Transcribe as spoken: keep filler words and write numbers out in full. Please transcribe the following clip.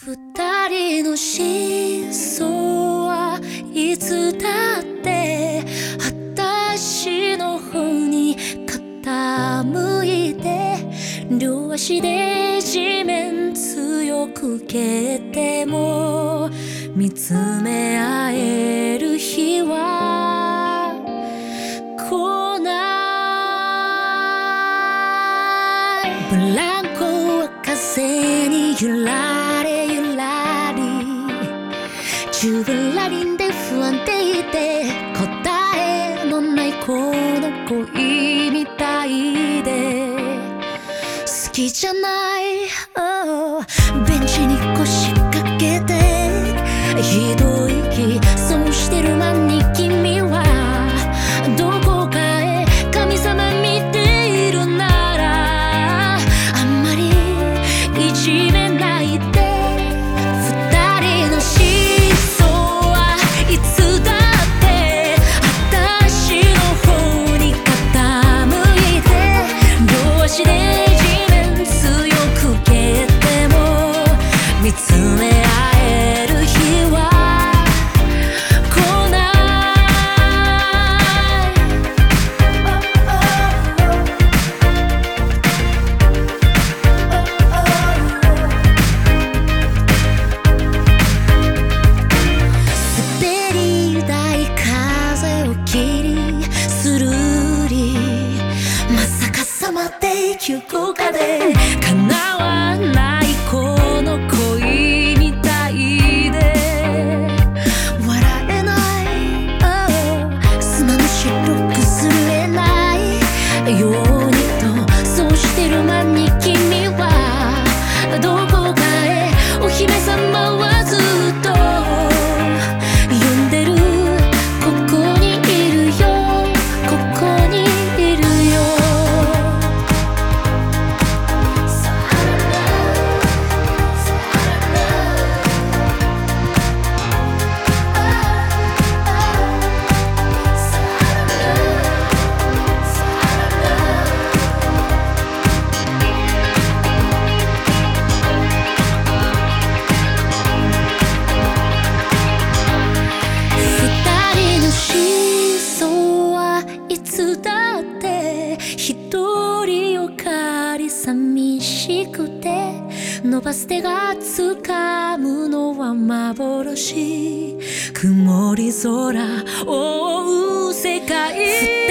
二人の思想はいつだって私の方に傾いて、両足で地面強く蹴っても見つめ合える日は来ない。ブランコは風に揺られ揺らり、ジュブラリンで不安定で答えのないこの恋みたいで好きじゃない、oh、ベンチに腰掛けてひどい気そうしてる間に君はどこかへ神様見ているならあんまりいじめないで。二人の思想はいつだって私の方に傾いて、両足で地面強く蹴っても見つめ合える日は急降下で叶わないこの恋みたいで笑えない、oh、砂の白くすれないようにとそうしてる間に君はどこかへお姫様はずっと呼んでる。ここにいるよ、ここにいるよ。一人を借り寂しくて伸ばす手が掴むのは幻、曇り空覆う世界